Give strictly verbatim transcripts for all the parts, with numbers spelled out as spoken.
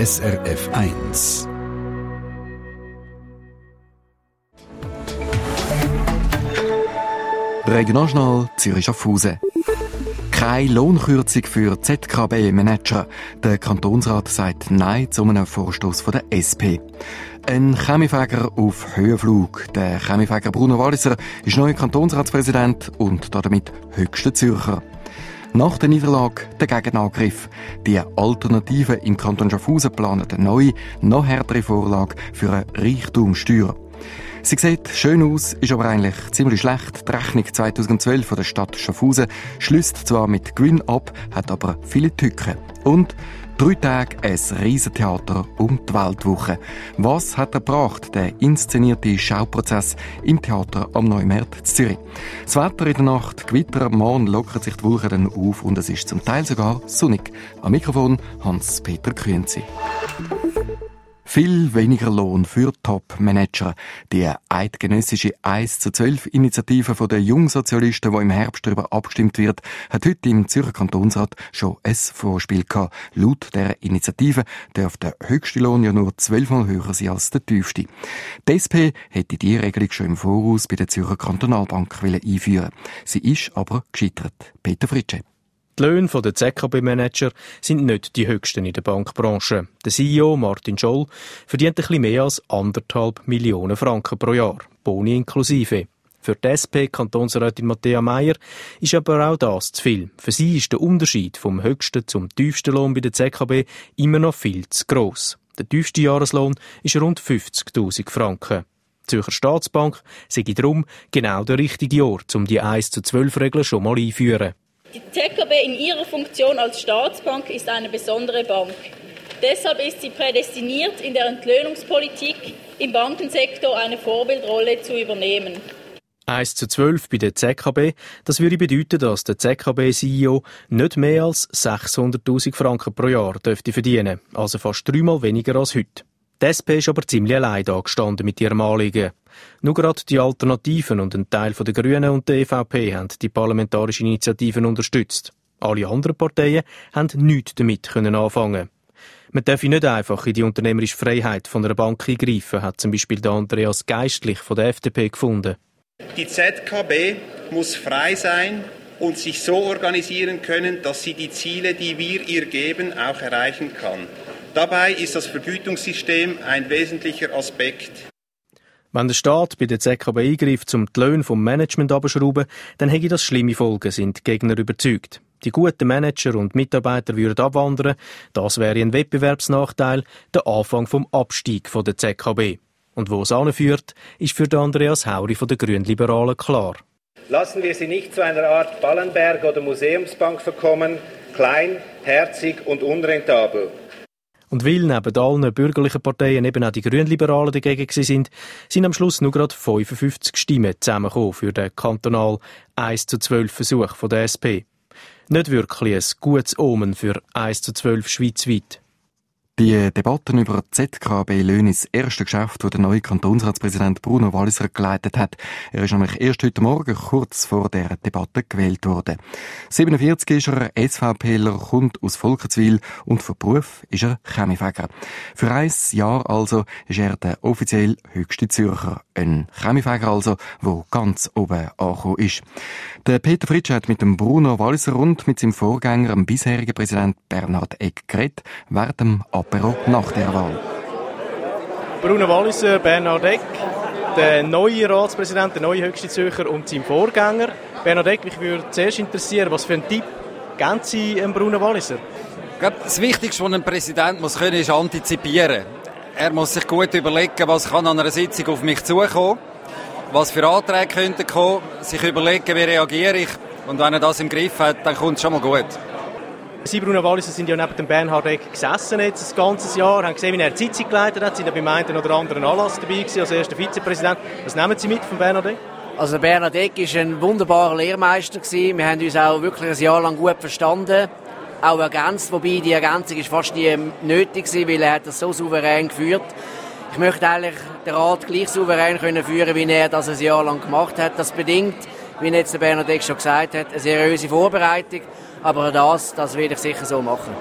S R F eins. Regionaljournal Zürich-Schaffhausen. Keine Lohnkürzung für Z K B-Manager. Der Kantonsrat sagt Nein zu einem Vorstoss von der S P. Ein Kaminfeger auf Höhenflug. Der Kaminfeger Bruno Walliser ist neuer Kantonsratspräsident und damit höchster Zürcher. Nach der Niederlage der Gegenangriff. Die Alternativen im Kanton Schaffhausen planen eine neue, noch härtere Vorlage für eine Reichtumssteuer. Sie sieht schön aus, ist aber eigentlich ziemlich schlecht. Die Rechnung zweitausendzwölf von der Stadt Schaffhausen schließt zwar mit Gewinn ab, hat aber viele Tücken. Und drei Tage ein Riesentheater um die Weltwoche. Was hat er gebracht, der inszenierte Schauprozess im Theater am Neumarkt in Zürich? Das Wetter in der Nacht, Gewitter, morgen lockert sich die Wolken dann auf und es ist zum Teil sogar sonnig. Am Mikrofon Hans-Peter Kühnzi. Viel weniger Lohn für Top-Manager. Die eidgenössische eins zu zwölf Initiative der Jungsozialisten, die im Herbst darüber abgestimmt wird, hat heute im Zürcher Kantonsrat schon ein Vorspiel gehabt. Laut dieser Initiative darf der höchste Lohn ja nur zwölfmal höher sein als der tiefste. Die S P hätte die Regelung schon im Voraus bei der Zürcher Kantonalbank einführen. Sie ist aber gescheitert. Peter Fritsche. Die Löhne der Z K B-Manager sind nicht die höchsten in der Bankbranche. Der C E O Martin Scholl verdient ein bisschen mehr als anderthalb Millionen Franken pro Jahr, Boni inklusive. Für die S P-Kantonsrätin Matthäa Meier ist aber auch das zu viel. Für sie ist der Unterschied vom höchsten zum tiefsten Lohn bei der Z K B immer noch viel zu gross. Der tiefste Jahreslohn ist rund fünfzigtausend Franken. Die Zürcher Staatsbank sei darum genau der richtige Ort, um die eins zu zwölf Regeln schon mal einzuführen. Die Z K B in ihrer Funktion als Staatsbank ist eine besondere Bank. Deshalb ist sie prädestiniert, in der Entlöhnungspolitik im Bankensektor eine Vorbildrolle zu übernehmen. eins zu zwölf bei der Z K B, das würde bedeuten, dass der Z K B-C E O nicht mehr als sechshunderttausend Franken pro Jahr dürfte verdienen, also fast dreimal weniger als heute. Die S P ist aber ziemlich allein da gestanden mit ihrem Anliegen. Nur gerade die Alternativen und ein Teil der Grünen und der E V P haben die parlamentarische Initiativen unterstützt. Alle anderen Parteien haben nichts damit können anfangen. Man darf nicht einfach in die unternehmerische Freiheit von einer Bank eingreifen, hat zum Beispiel der Andreas Geistlich von der F D P gefunden. Die Z K B muss frei sein und sich so organisieren können, dass sie die Ziele, die wir ihr geben, auch erreichen kann. Dabei ist das Vergütungssystem ein wesentlicher Aspekt. Wenn der Staat bei der Z K B eingreift, um die Löhne vom Management abzuschrauben, dann hätte das schlimme Folgen, sind die Gegner überzeugt. Die guten Manager und Mitarbeiter würden abwandern. Das wäre ein Wettbewerbsnachteil, der Anfang vom Abstieg von der Z K B. Und wo es anführt, ist für Andreas Hauri von den Grünliberalen klar. Lassen wir sie nicht zu einer Art Ballenberg- oder Museumsbank verkommen, klein, herzig und unrentabel. Und weil neben allen bürgerlichen Parteien eben auch die Grünliberalen dagegen sind, sind am Schluss nur gerade fünfundfünfzig Stimmen zusammengekommen für den kantonal eins zu zwölf Versuch von der S P. Nicht wirklich ein gutes Omen für eins zu zwölf schweizweit. Die Debatten über Z K B-Löhne ist das erste Geschäft, das der neue Kantonsratspräsident Bruno Walliser geleitet hat. Er ist nämlich erst heute Morgen kurz vor der Debatte gewählt worden. siebenundvierzig ist er, SVPler, kommt aus Volkenswil und von Beruf ist er Kaminfeger. Für ein Jahr also ist er der offiziell höchste Zürcher. Ein Kaminfeger also, der ganz oben angekommen ist. Der Peter Fritsche hat mit dem Bruno Walliser und mit seinem Vorgänger, dem bisherigen Präsident Bernhard Egg, geredet, während dem Apero nach der Wahl. Bruno Walliser, Bernhard Egg, der neue Ratspräsident, der neue höchste Zürcher und sein Vorgänger. Bernhard Egg, mich würde zuerst interessieren, was für einen Tipp geben Sie ähm, Bruno Walliser? Ich glaube, das Wichtigste, was ein Präsident muss können, ist antizipieren. Er muss sich gut überlegen, was kann an einer Sitzung auf mich zukommen, was für Anträge könnten kommen, sich überlegen, wie reagiere ich. Und wenn er das im Griff hat, dann kommt es schon mal gut. Sie, Bruno Walliser, sind ja neben dem Bernhard Egg gesessen jetzt das ganze Jahr, haben gesehen, wie er die Sitzung geleitet hat, sind ja beim einen oder anderen Anlass dabei gewesen, als erster Vizepräsident. Was nehmen Sie mit von Bernhard Egg? Also Bernhard Egg war ein wunderbarer Lehrmeister gewesen. Wir haben uns auch wirklich ein Jahr lang gut verstanden, auch ergänzt, wobei die Ergänzung ist fast nie nötig gewesen, weil er hat das so souverän geführt. Ich möchte eigentlich den Rat gleich souverän können führen, wie er das ein Jahr lang gemacht hat. Das bedingt, wie jetzt der Bernhard Egg schon gesagt hat, eine seriöse Vorbereitung. Aber das, das werde ich sicher so machen.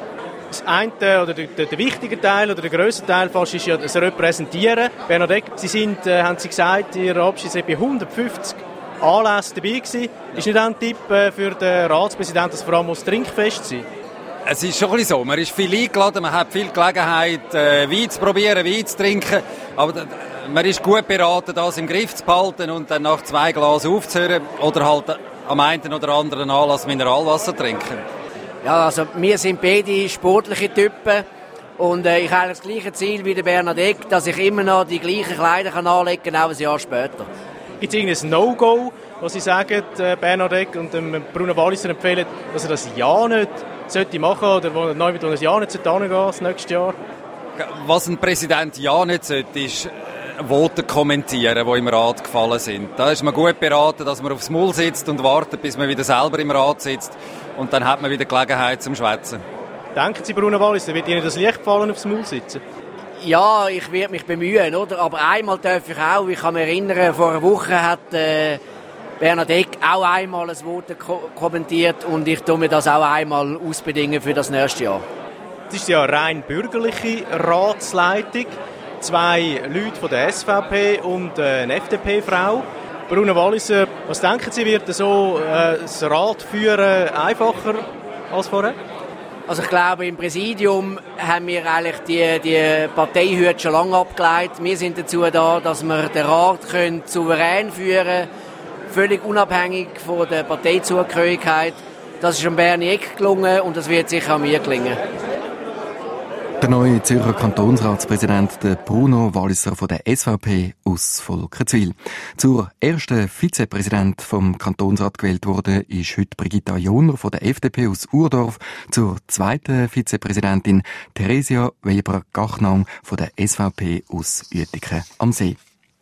Das eine, oder der, der, der wichtige Teil oder der grösste Teil fast ist ja das Repräsentieren. Bernhard Egger, Sie sind, äh, haben Sie gesagt, in Ihrer Abschied bei hundertfünfzig Anlässen dabei gewesen. Ist nicht auch ein Tipp äh, für den Ratspräsidenten, dass vor allem das Trinkfest sein? Es ist schon ein bisschen so. Man ist viel eingeladen, man hat viel Gelegenheit, äh, Wein zu probieren, Wein zu trinken. Aber d- man ist gut beraten, das im Griff zu behalten und dann nach zwei Glas aufzuhören oder halt am einen oder anderen Anlass Mineralwasser trinken. Ja, also wir sind beide sportliche Typen und äh, ich habe das gleiche Ziel wie der Bernhard Egger, dass ich immer noch die gleichen Kleider kann anlegen kann, auch ein Jahr später. Gibt es irgendein No-Go, was Sie sagen, äh, Bernhard Egger und ähm, Bruno Walliser empfehlen, dass er das ja nicht sollte machen oder wo, neu mit einem Ja nicht sollte hingehen das nächste Jahr? Was ein Präsident ja nicht sollte, ist Voten kommentieren, die im Rat gefallen sind. Da ist man gut beraten, dass man aufs Maul sitzt und wartet, bis man wieder selber im Rat sitzt. Und dann hat man wieder Gelegenheit zum Schwätzen. Denken Sie, Bruno Walliser, wird Ihnen das leicht gefallen, aufs Maul sitzen? Ja, ich werde mich bemühen, oder? Aber einmal darf ich auch, ich kann mich erinnern, vor einer Woche hat äh, Bernhard Egger auch einmal ein Votum ko- kommentiert und ich tue mir das auch einmal ausbedingen für das nächste Jahr. Das ist ja eine rein bürgerliche Ratsleitung. Zwei Leute von der S V P und eine F D P-Frau. Bruno Walliser, was denken Sie, wird so äh, das Rat führen einfacher als vorher? Also ich glaube, im Präsidium haben wir eigentlich die, die Parteihüte schon lange abgelegt. Wir sind dazu da, dass wir den Rat können souverän führen können, völlig unabhängig von der Parteizugehörigkeit. Das ist am Bernie Egger gelungen und das wird sicher auch mir gelingen. Der neue Zürcher Kantonsratspräsident der Bruno Walliser von der S V P aus Volkenswil. Zur ersten Vizepräsident vom Kantonsrat gewählt wurde, ist heute Brigitta Joner von der F D P aus Urdorf. Zur zweiten Vizepräsidentin Theresia Weber-Gachnang von der S V P aus Uetiken am See.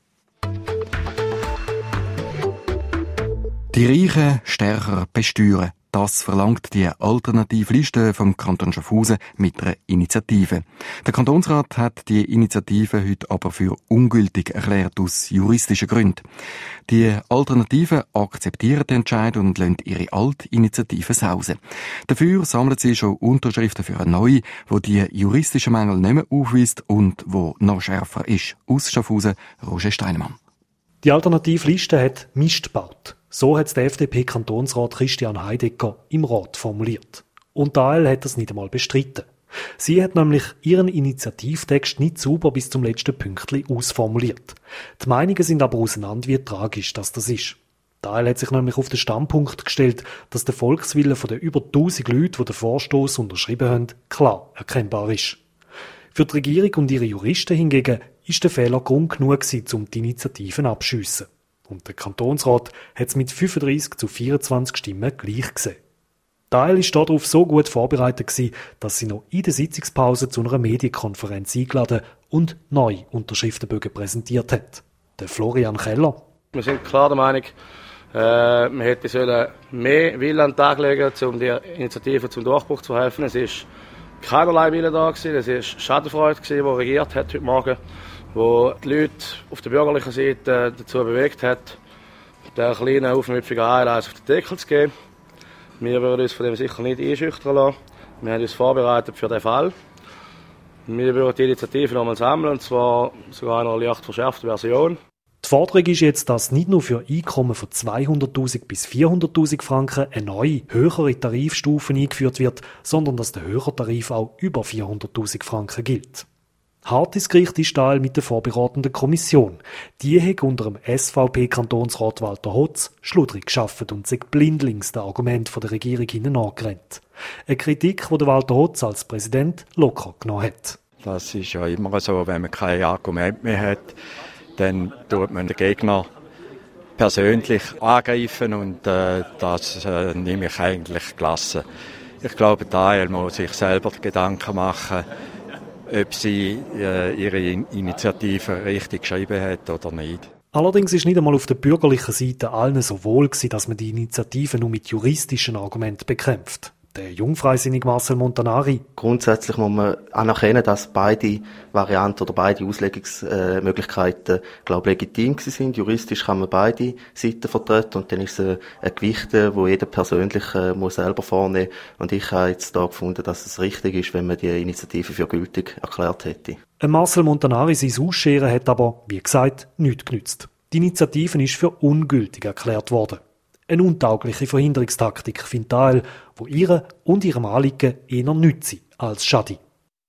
Die Reichen stärker besteuern. Das verlangt die Alternativliste vom Kanton Schaffhausen mit einer Initiative. Der Kantonsrat hat die Initiative heute aber für ungültig erklärt, aus juristischen Gründen. Die Alternativen akzeptieren den Entscheid und lassen ihre alte Initiative sausen. Dafür sammeln sie schon Unterschriften für eine neue, die die juristischen Mängel nicht mehr aufweist und wo noch schärfer ist. Aus Schaffhausen, Roger Steinemann. Die Alternativliste hat Mist gebaut. So hat es der F D P-Kantonsrat Christian Heidegger im Rat formuliert. Und die A L hat das nicht einmal bestritten. Sie hat nämlich ihren Initiativtext nicht sauber bis zum letzten Pünktchen ausformuliert. Die Meinungen sind aber auseinander, wie tragisch das, das ist. Die A L hat sich nämlich auf den Standpunkt gestellt, dass der Volkswille von den über tausend Leuten, die den Vorstoss unterschrieben haben, klar erkennbar ist. Für die Regierung und ihre Juristen hingegen ist der Fehler Grund genug gewesen, um die Initiativen abzuschiessen. Und der Kantonsrat hat es mit fünfunddreissig zu vierundzwanzig Stimmen gleich gesehen. Die A L war darauf so gut vorbereitet gewesen, dass sie noch in der Sitzungspause zu einer Medienkonferenz eingeladen und neue Unterschriftenbögen präsentiert hat. Der Florian Keller. Wir sind klar der Meinung, äh, man hätte sollen mehr Willen an den Tag legen, um die Initiative zum Durchbruch zu helfen. Es ist keinerlei Wille da gewesen. Es ist Schadenfreude gewesen, die regiert hat heute Morgen, wo die Leute auf der bürgerlichen Seite dazu bewegt hat, den kleinen aufmüpfigen A L auf den Deckel zu geben. Wir würden uns von dem sicher nicht einschüchtern lassen. Wir haben uns vorbereitet für den Fall. Wir würden die Initiative nochmal sammeln, und zwar sogar in einer leicht verschärften Version. Die Forderung ist jetzt, dass nicht nur für Einkommen von zweihunderttausend bis vierhunderttausend Franken eine neue, höhere Tarifstufe eingeführt wird, sondern dass der höhere Tarif auch über vierhunderttausend Franken gilt. Hart ins Gericht ist Teil mit der vorberatenden Kommission. Die hat unter dem S V P-Kantonsrat Walter Hotz schludrig geschafft und sich blindlings den Argument der Regierung hinten angerannt. Eine Kritik, die Walter Hotz als Präsident locker genommen hat. Das ist ja immer so, wenn man kein Argument mehr hat, dann tut man den Gegner persönlich angreifen und äh, das äh, nehme ich eigentlich gelassen. Ich glaube, die A L muss sich selber Gedanken machen, ob sie äh, ihre Initiative richtig geschrieben hat oder nicht. Allerdings ist nicht einmal auf der bürgerlichen Seite allen so wohl gewesen, dass man die Initiative nur mit juristischen Argumenten bekämpft. Der jungfreisinnige Marcel Montanari. Grundsätzlich muss man anerkennen, dass beide Varianten oder beide Auslegungsmöglichkeiten, glaube ich, legitim sind. Juristisch kann man beide Seiten vertreten und dann ist es ein Gewicht, wo jeder persönlich muss selber vornehmen muss. Und ich habe jetzt da gefunden, dass es richtig ist, wenn man die Initiative für gültig erklärt hätte. Marcel Montanari, sein Ausscheren hat aber, wie gesagt, nichts genützt. Die Initiative ist für ungültig erklärt worden. Eine untaugliche Verhinderungstaktik, findet Dael, wo ihre und ihrem Anliegen eher nütze als schade.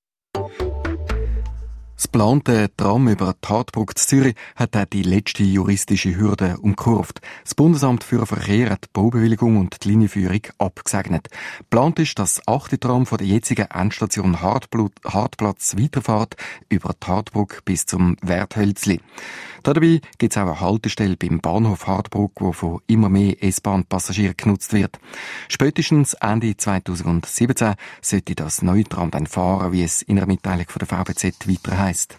Das geplante Tram über die Hartbrug zu Zürich hat auch die letzte juristische Hürde umkurvt. Das Bundesamt für Verkehr hat die Baubewilligung und die Linienführung abgesegnet. Geplant ist, dass das achte Tram von der jetzigen Endstation Hartblut, Hartplatz weiterfährt über die Hartbrug bis zum Werthölzli. Dabei gibt es auch eine Haltestelle beim Bahnhof Hartbrug, wo von immer mehr S-Bahn-Passagieren genutzt wird. Spätestens Ende zweitausendsiebzehn sollte das neue Tram dann fahren, wie es in einer Mitteilung von der V B Z weiter heisst.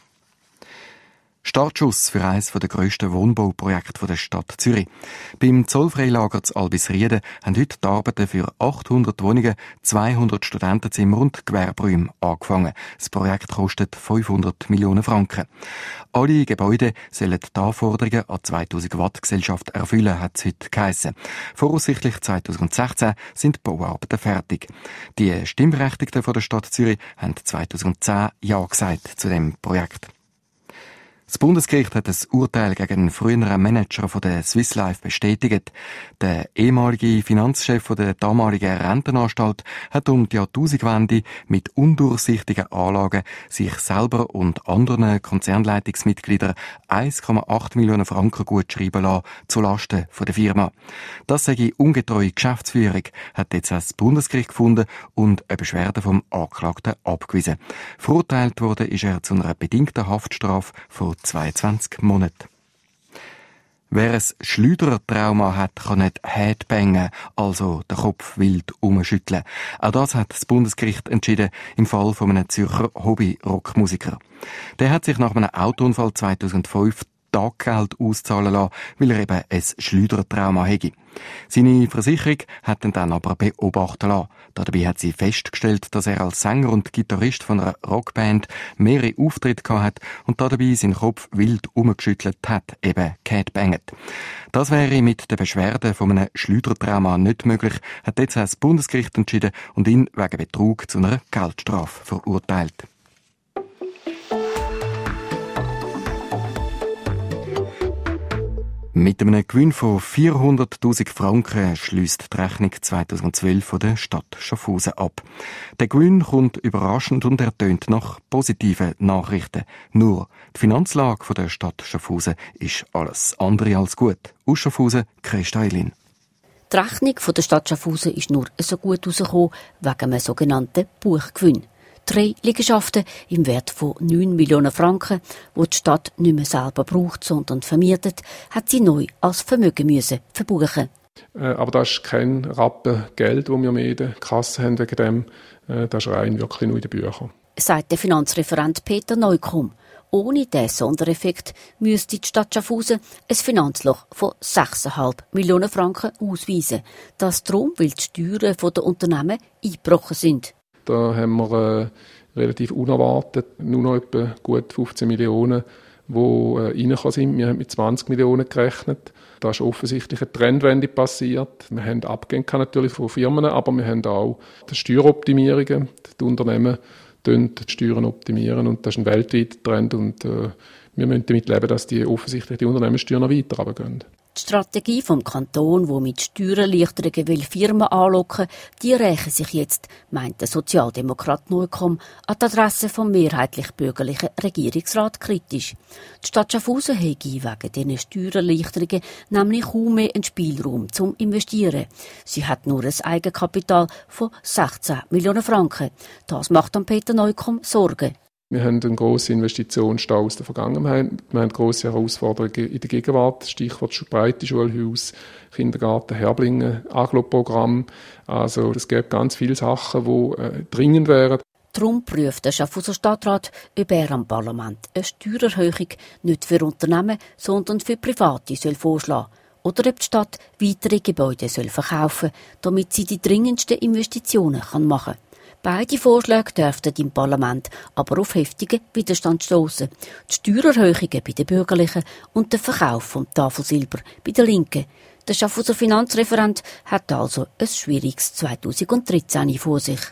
Startschuss für eines der grössten Wohnbauprojekte der Stadt Zürich. Beim Zollfreilager zu Albisrieden haben heute die Arbeiten für achthundert Wohnungen, zweihundert Studentenzimmer und Gewerberäume angefangen. Das Projekt kostet fünfhundert Millionen Franken. Alle Gebäude sollen die Anforderungen an zweitausend Watt Gesellschaft erfüllen, hat es heute geheissen. Voraussichtlich zweitausendsechzehn sind die Bauarbeiten fertig. Die Stimmberechtigten von der Stadt Zürich haben zweitausendzehn Ja gesagt zu dem Projekt. Das Bundesgericht hat das Urteil gegen den früheren Manager von der Swiss Life bestätigt. Der ehemalige Finanzchef von der damaligen Rentenanstalt hat um die Jahrtausendwende mit undurchsichtigen Anlagen sich selber und anderen Konzernleitungsmitgliedern eins Komma acht Millionen Franken gut schreiben lassen zulasten der Firma. Das sei ungetreue Geschäftsführung, hat jetzt das Bundesgericht gefunden und eine Beschwerde vom Angeklagten abgewiesen. Verurteilt wurde ist er zu einer bedingten Haftstrafe von zweiundzwanzig Monate. Wer ein Schleudertrauma hat, kann nicht Headbangen, also den Kopf wild umschütteln. Auch das hat das Bundesgericht entschieden im Fall von einem Zürcher Hobby-Rockmusiker. Der hat sich nach einem Autounfall zweitausendfünf Taggeld auszahlen lassen, weil er eben ein Schleudertrauma hätte. Seine Versicherung hat ihn dann aber beobachten lassen. Dabei hat sie festgestellt, dass er als Sänger und Gitarrist von einer Rockband mehrere Auftritte gehabt hat und dabei seinen Kopf wild umgeschüttelt hat, eben geheadbangt. Das wäre mit der Beschwerde von einem Schleudertrauma nicht möglich, hat jetzt das Bundesgericht entschieden und ihn wegen Betrug zu einer Geldstrafe verurteilt. Mit einem Gewinn von vierhunderttausend Franken schliesst die Rechnung zweitausendzwölf von der Stadt Schaffhausen ab. Der Gewinn kommt überraschend und ertönt nach positiven Nachrichten. Nur die Finanzlage von der Stadt Schaffhausen ist alles andere als gut. Aus Schaffhausen, Christa Eilin. Die Rechnung von der Stadt Schaffhausen ist nur so gut herausgekommen wegen einem sogenannten Buchgewinn. Drei Liegenschaften im Wert von neun Millionen Franken, die die Stadt nicht mehr selber braucht, sondern vermietet, hat sie neu als Vermögen müssen verbuchen. Aber das ist kein Rappen Geld, das wir mehr in der Kasse haben wegen dem. Das ist rein wirklich nur in den Büchern. Sagt der Finanzreferent Peter Neukomm. Ohne diesen Sondereffekt müsste die Stadt Schaffhausen ein Finanzloch von sechs Komma fünf Millionen Franken ausweisen. Das darum, weil die Steuern der Unternehmen eingebrochen sind. Da haben wir äh, relativ unerwartet nur noch etwa gut fünfzehn Millionen, die äh, reingekommen sind. Wir haben mit zwanzig Millionen gerechnet. Da ist offensichtlich eine Trendwende passiert. Wir haben Abgänge natürlich von Firmen, aber wir haben auch die Steueroptimierungen. Die Unternehmen optimieren die Steuern optimieren und das ist ein weltweiter Trend. Und äh, wir müssen damit leben, dass die offensichtlich die Unternehmenssteuern noch weiter runtergehen. Die Strategie vom Kanton, die mit Steuererleichterungen will Firmen anlocken, die rächen sich jetzt, meint der Sozialdemokrat Neukomm, an die Adresse vom mehrheitlich bürgerlichen Regierungsrat kritisch. Die Stadt Schaffhausen hätte wegen diesen Steuererleichterungen nämlich kaum mehr einen Spielraum zum Investieren. Sie hat nur ein Eigenkapital von sechzehn Millionen Franken. Das macht an Peter Neukomm Sorgen. Wir haben einen grossen Investitionsstau aus der Vergangenheit. Wir haben grosse Herausforderungen in der Gegenwart. Stichwort breite Schulhaus, Kindergarten, Herblingen, Aglo-Programm. Also es gibt ganz viele Sachen, die äh, dringend wären. Darum prüft der Schaffhauser Stadtrat, ob er am Parlament eine Steuererhöhung nicht für Unternehmen, sondern für Private soll vorschlagen. oder ob die Stadt weitere Gebäude soll verkaufen soll, damit sie die dringendsten Investitionen machen kann. Beide Vorschläge dürften im Parlament aber auf heftigen Widerstand stoßen. Die Steuererhöhungen bei den Bürgerlichen und der Verkauf vom Tafelsilber bei den Linken. Der Schaffhauser Finanzreferent hat also ein schwieriges zweitausenddreizehn vor sich.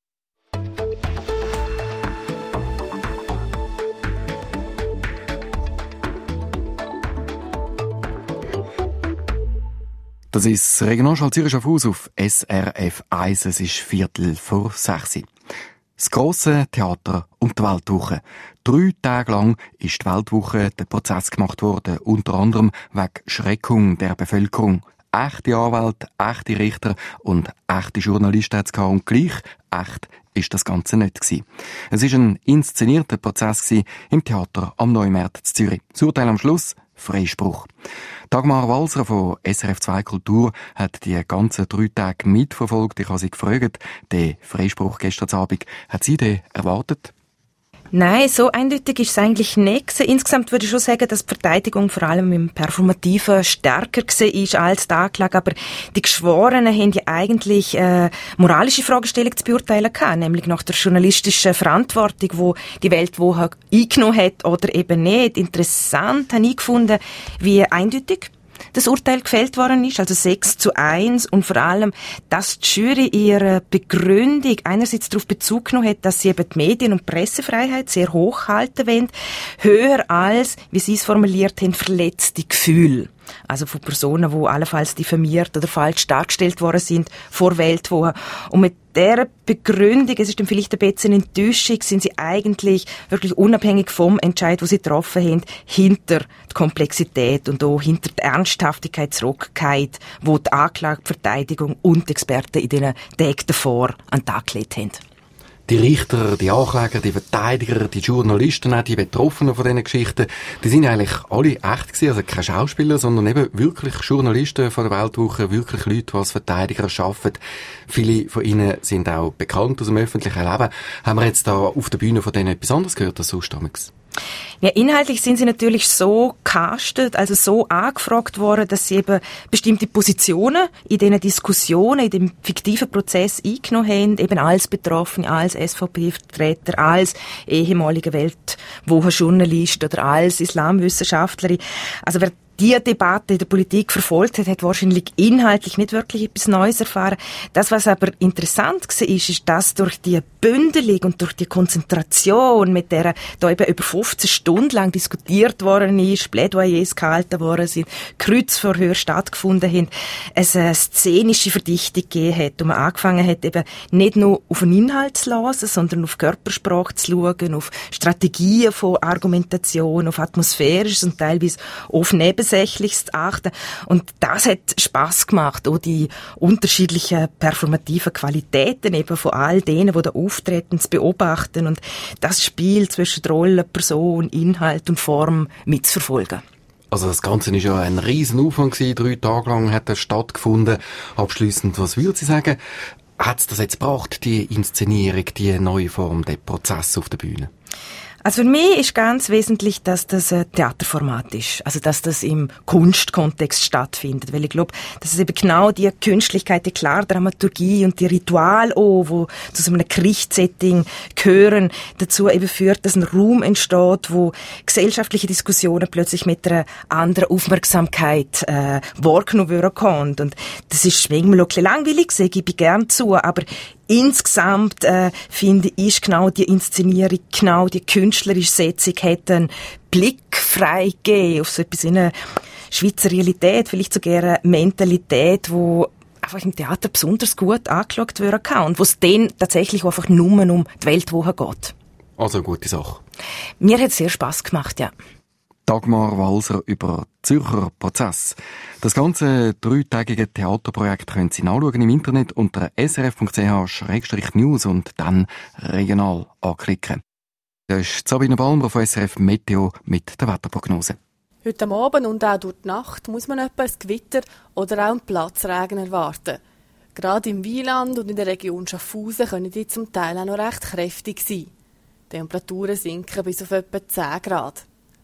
Das ist das Regionalschall Zürich Schaffhausen auf S R F eins. Es ist Viertel vor sechs. Das grosse Theater und die Weltwoche. Drei Tage lang ist die Weltwoche der Prozess gemacht worden, unter anderem wegen Schreckung der Bevölkerung. Echte Anwälte, echte Richter und echte Journalisten hat es gehabt. Und gleich echt ist das Ganze nicht gewesen. Es war ein inszenierter Prozess gewesen im Theater am Neumarkt in Zürich. Das Urteil am Schluss: Freispruch. Dagmar Walser von S R F zwei Kultur hat die ganzen drei Tage mitverfolgt. Ich habe sie gefragt, den Freispruch gestern Abend, hat sie den erwartet? Nein, so eindeutig ist es eigentlich nicht. Insgesamt würde ich schon sagen, dass die Verteidigung vor allem im Performativen stärker war als die Anklage. Aber die Geschworenen haben ja eigentlich äh, moralische Fragestellung zu beurteilen gehabt, nämlich nach der journalistischen Verantwortung, wo die Weltwoche eingenommen hat oder eben nicht. Interessant habe ich gefunden, wie eindeutig das Urteil gefällt worden ist, also sechs zu eins, und vor allem, dass die Jury ihre Begründung einerseits darauf Bezug genommen hat, dass sie eben die Medien- und Pressefreiheit sehr hoch halten wollen, höher als, wie sie es formuliert haben, verletzte Gefühle. Also von Personen, die allenfalls diffamiert oder falsch dargestellt worden sind vor Weltwoche. Und mit dieser Begründung, es ist dann vielleicht ein bisschen eine Enttäuschung, sind sie eigentlich wirklich unabhängig vom Entscheid, den sie getroffen haben, hinter die Komplexität und auch hinter die Ernsthaftigkeit zurückgefallen, wo die Anklage, die Verteidigung und die Experten in den Tagen davor an den Tag gelegt haben. Die Richter, die Ankläger, die Verteidiger, die Journalisten, auch die Betroffenen von diesen Geschichten, die sind eigentlich alle echt gewesen, also keine Schauspieler, sondern eben wirklich Journalisten von der Weltwoche, wirklich Leute, die als Verteidiger arbeiten. Viele von ihnen sind auch bekannt aus dem öffentlichen Leben. Haben wir jetzt da auf der Bühne von denen etwas anderes gehört als sonst damals? Ja, inhaltlich sind sie natürlich so castet, also so angefragt worden, dass sie eben bestimmte Positionen in diesen Diskussionen, in dem fiktiven Prozess eingenommen haben, eben als Betroffene, als S V P-Vertreter, als ehemaliger Weltwochenjournalist oder als Islamwissenschaftlerin. Also wer die Debatte in der Politik verfolgt hat, hat wahrscheinlich inhaltlich nicht wirklich etwas Neues erfahren. Das, was aber interessant war, ist, ist, dass durch die Bündelung und durch die Konzentration, mit der da eben über fünfzehn Stunden lang diskutiert worden ist, Plädoyers gehalten worden sind, Kreuzverhör stattgefunden haben, es eine szenische Verdichtung gegeben hat und man angefangen hat, eben nicht nur auf den Inhalt zu hören, sondern auf Körpersprache zu schauen, auf Strategien von Argumentation, auf atmosphärisches und teilweise auf Nebensächliches zu achten. Und das hat Spass gemacht, auch die unterschiedlichen performativen Qualitäten eben von all denen, die da auftreten, zu beobachten und das Spiel zwischen Rolle, Person, Inhalt und Form mitzuverfolgen. Also das Ganze ist ja ein riesen Aufwand gewesen, drei Tage lang hat das stattgefunden. Abschliessend, was würde Sie sagen, hat es das jetzt gebracht, die Inszenierung, die neue Form, der Prozess auf der Bühne? Also für mich ist ganz wesentlich, dass das ein Theaterformat ist. Also dass das im Kunstkontext stattfindet. Weil ich glaube, dass es eben genau die Künstlichkeit, die klare Dramaturgie und die Ritual auch, wo zu so einem Gerichtssetting gehören, dazu eben führt, dass ein Raum entsteht, wo gesellschaftliche Diskussionen plötzlich mit einer anderen Aufmerksamkeit äh, wahrgenommen werden können. Und das ist manchmal auch ein bisschen langweilig, sage ich gern zu, aber insgesamt, äh, finde ich, genau die Inszenierung, genau die künstlerische Setzung hat einen Blick frei gegeben auf so etwas in eine Schweizer Realität, vielleicht sogar eine Mentalität, wo einfach im Theater besonders gut angeschaut werden kann und wo es dann tatsächlich einfach nur um die Weltwoche geht. Also eine gute Sache. Mir hat es sehr Spass gemacht, ja. Dagmar Walser über Zürcher Prozess. Das ganze dreitägige Theaterprojekt können Sie nachschauen im Internet unter s r f punkt c h slash news und dann regional anklicken. Das ist Sabine Balmer von S R F Meteo mit der Wetterprognose. Heute Abend und auch durch die Nacht muss man etwa ein Gewitter oder auch einen Platzregen erwarten. Gerade im Wieland und in der Region Schaffhausen können die zum Teil auch noch recht kräftig sein. Die Temperaturen sinken bis auf etwa zehn Grad.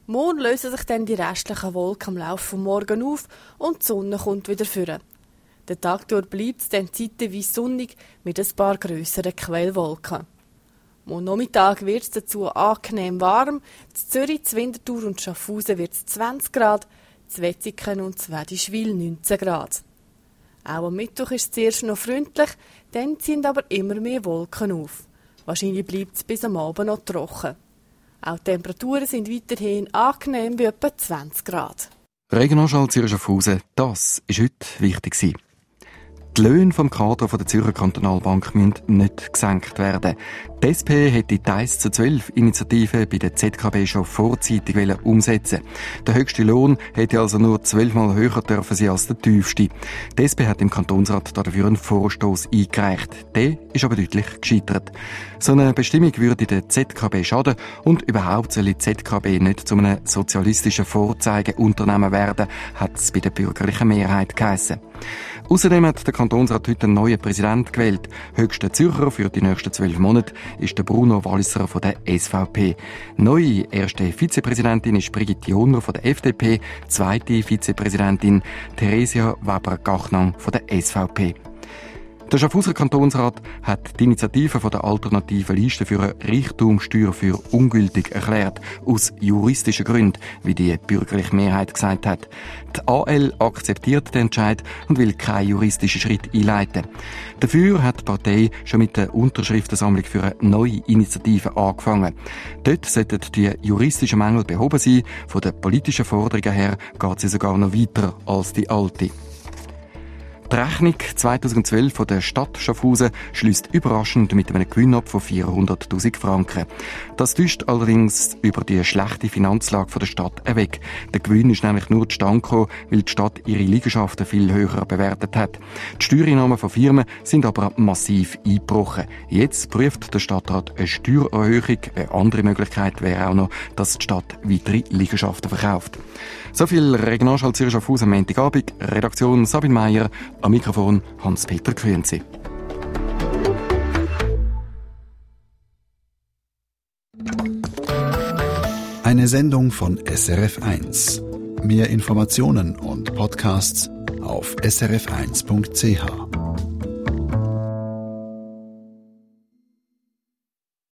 Morgen lösen sich dann die restlichen Wolken am Laufe des Morgen auf und die Sonne kommt wieder vor. Der Tag durch bleibt es dann zeitweise sonnig mit ein paar grösseren Quellwolken. Am Nachmittag wird es dazu angenehm warm. In Zürich, in Winterthur und Schaffhausen wird es zwanzig Grad, in Wetzikon und in Wädischwil neunzehn Grad. Auch am Mittwoch ist es zuerst noch freundlich, dann ziehen aber immer mehr Wolken auf. Wahrscheinlich bleibt es bis am Abend noch trocken. Auch die Temperaturen sind weiterhin angenehm bei etwa zwanzig Grad. Regionalschau Zürich Schaffhausen, das war heute wichtig. Die Löhne vom Kader der Zürcher Kantonalbank müssen nicht gesenkt werden. Die S P hätte die eins zu zwölf Initiative bei der Z K B schon vorzeitig umsetzen wollen. Der höchste Lohn hätte also nur zwölfmal höher dürfen sein als der tiefste. Die S P hat im Kantonsrat dafür einen Vorstoss eingereicht. Der ist aber deutlich gescheitert. So eine Bestimmung würde der Z K B schaden und überhaupt soll die Z K B nicht zu einem sozialistischen Vorzeigeunternehmen werden, hat es bei der bürgerlichen Mehrheit geheissen. Außerdem hat der Kantonsrat heute einen neuen Präsidenten gewählt. Höchster Zürcher für die nächsten zwölf Monate ist der Bruno Walliser von der S V P. Neue erste Vizepräsidentin ist Brigitte Johner von der F D P, zweite Vizepräsidentin Theresia Weber-Gachnang von der S V P. Der Schaffhauser Kantonsrat hat die Initiative von der alternativen Liste für eine Reichtumssteuer für ungültig erklärt, aus juristischen Gründen, wie die bürgerliche Mehrheit gesagt hat. Die A L akzeptiert den Entscheid und will keinen juristischen Schritt einleiten. Dafür hat die Partei schon mit der Unterschriftensammlung für eine neue Initiative angefangen. Dort sollten die juristischen Mängel behoben sein. Von den politischen Forderungen her geht sie sogar noch weiter als die alte. Die Rechnung zweitausendzwölf von der Stadt Schaffhausen schliesst überraschend mit einem Gewinn ab von vierhunderttausend Franken. Das täuscht allerdings über die schlechte Finanzlage der Stadt weg. Der Gewinn ist nämlich nur zustande gekommen, weil die Stadt ihre Liegenschaften viel höher bewertet hat. Die Steuereinnahmen von Firmen sind aber massiv eingebrochen. Jetzt prüft der Stadtrat eine Steuererhöhung. Eine andere Möglichkeit wäre auch noch, dass die Stadt weitere Liegenschaften verkauft. So viel Regionalschau Zürich Schaffhausen am Montagabend. Redaktion Sabine Meier, am Mikrofon Hans-Peter Grünzi. Eine Sendung von S R F eins. Mehr Informationen und Podcasts auf s r f eins punkt c h.